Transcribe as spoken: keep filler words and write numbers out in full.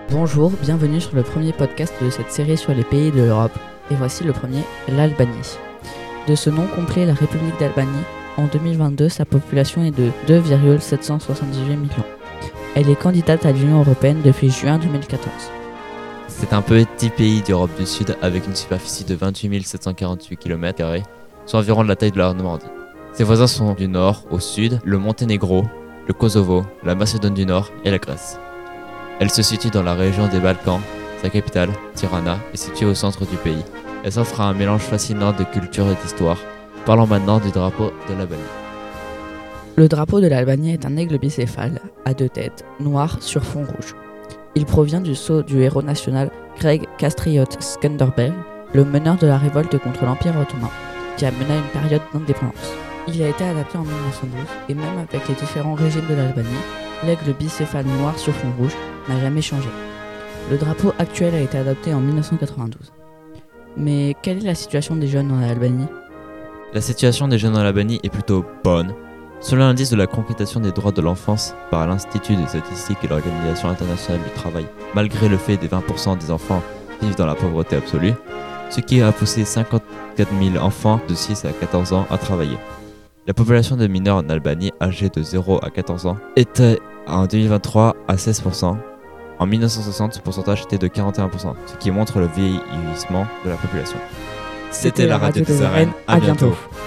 Bonjour, bienvenue sur le premier podcast de cette série sur les pays de l'Europe. Et voici le premier, l'Albanie. De ce nom complet, la République d'Albanie, en deux mille vingt-deux, sa population est de deux virgule sept cent soixante-dix-huit millions. Elle est candidate à l'Union européenne depuis juin deux mille quatorze. C'est un petit pays d'Europe du Sud avec une superficie de vingt-huit mille sept cent quarante-huit kilomètres carrés, soit environ de la taille de la Normandie. Ses voisins sont du nord au sud, le Monténégro, le Kosovo, la Macédoine du Nord et la Grèce. Elle se situe dans la région des Balkans, sa capitale, Tirana, est située au centre du pays. Elle s'offre à un mélange fascinant de culture et d'histoire. Parlons maintenant du drapeau de l'Albanie. Le drapeau de l'Albanie est un aigle bicéphale, à deux têtes, noir sur fond rouge. Il provient du sceau du héros national Greg Kastriot Skanderbeg, le meneur de la révolte contre l'Empire ottoman, qui a mené à une période d'indépendance. Il a été adapté en mille neuf cent douze, et même avec les différents régimes de l'Albanie, l'aigle bicéphale noir sur fond rouge n'a jamais changé. Le drapeau actuel a été adopté en mille neuf cent quatre-vingt-douze. Mais quelle est la situation des jeunes en Albanie ? La situation des jeunes en Albanie est plutôt bonne. Selon l'indice de la conquêtation des droits de l'enfance par l'Institut des statistiques et l'Organisation internationale du travail, malgré le fait que vingt pour cent des enfants vivent dans la pauvreté absolue, ce qui a poussé cinquante-quatre mille enfants de six à quatorze ans à travailler. La population de mineurs en Albanie âgés de zéro à quatorze ans était en deux mille vingt-trois à seize pour cent. En mille neuf cent soixante, ce pourcentage était de quarante et un pour cent, ce qui montre le vieillissement de la population. C'était la radio des arènes, à bientôt.